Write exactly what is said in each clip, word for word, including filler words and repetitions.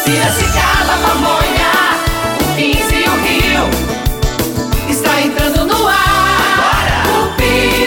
Piracicaba, Pamonha, o quinze e o Rio. Está entrando no ar. Agora. O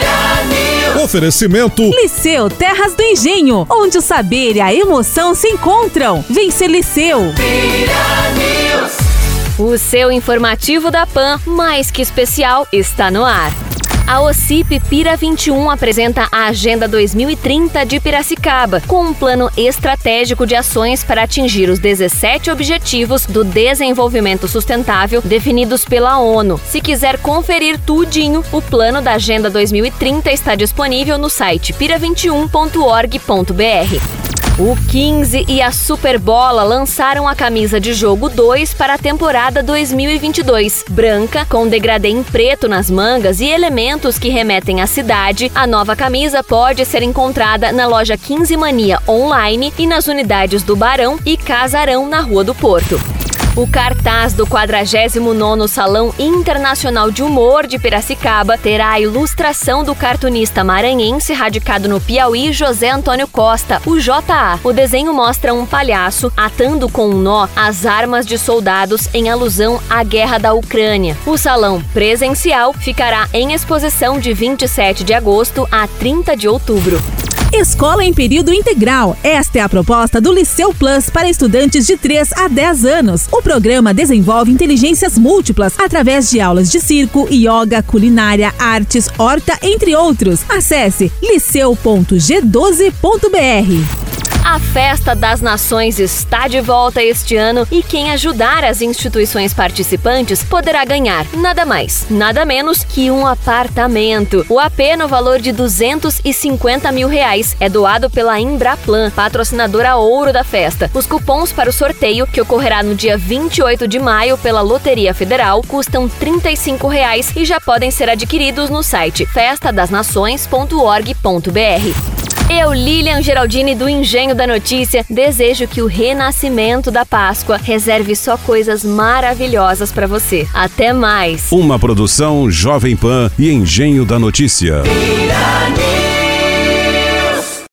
Pira News. Oferecimento Liceu Terras do Engenho, onde o saber e a emoção se encontram. Vem ser Liceu. Pira News. O seu informativo da Pan, mais que especial, está no ar. A OCIP Pira vinte e um apresenta a Agenda dois mil e trinta de Piracicaba, com um plano estratégico de ações para atingir os dezessete Objetivos do Desenvolvimento Sustentável definidos pela ONU. Se quiser conferir tudinho, o plano da Agenda dois mil e trinta está disponível no site pira vinte e um ponto org ponto br. O quinze e a Superbola lançaram a camisa de jogo dois para a temporada dois mil e vinte e dois. Branca, com degradê em preto nas mangas e elementos que remetem à cidade, a nova camisa pode ser encontrada na loja quinze Mania online e nas unidades do Barão e Casarão na Rua do Porto. O cartaz do quadragésimo nono Salão Internacional de Humor de Piracicaba terá a ilustração do cartunista maranhense radicado no Piauí, José Antônio Costa, o J A. O desenho mostra um palhaço atando com um nó as armas de soldados em alusão à guerra da Ucrânia. O salão presencial ficará em exposição de vinte e sete de agosto a trinta de outubro. Escola em período integral. Esta é a proposta do Liceu Plus para estudantes de três a dez anos. O programa desenvolve inteligências múltiplas através de aulas de circo, yoga, culinária, artes, horta, entre outros. Acesse liceu ponto g doze ponto br. A Festa das Nações está de volta este ano e quem ajudar as instituições participantes poderá ganhar nada mais, nada menos que um apartamento. O A P no valor de duzentos e cinquenta mil reais é doado pela Embraplan, patrocinadora ouro da festa. Os cupons para o sorteio, que ocorrerá no dia vinte e oito de maio pela Loteria Federal, custam trinta e cinco reais e já podem ser adquiridos no site festa das nações ponto org ponto br. Eu, Lilian Geraldini, do Engenho da Notícia, desejo que o renascimento da Páscoa reserve só coisas maravilhosas para você. Até mais! Uma produção Jovem Pan e Engenho da Notícia. Pira News.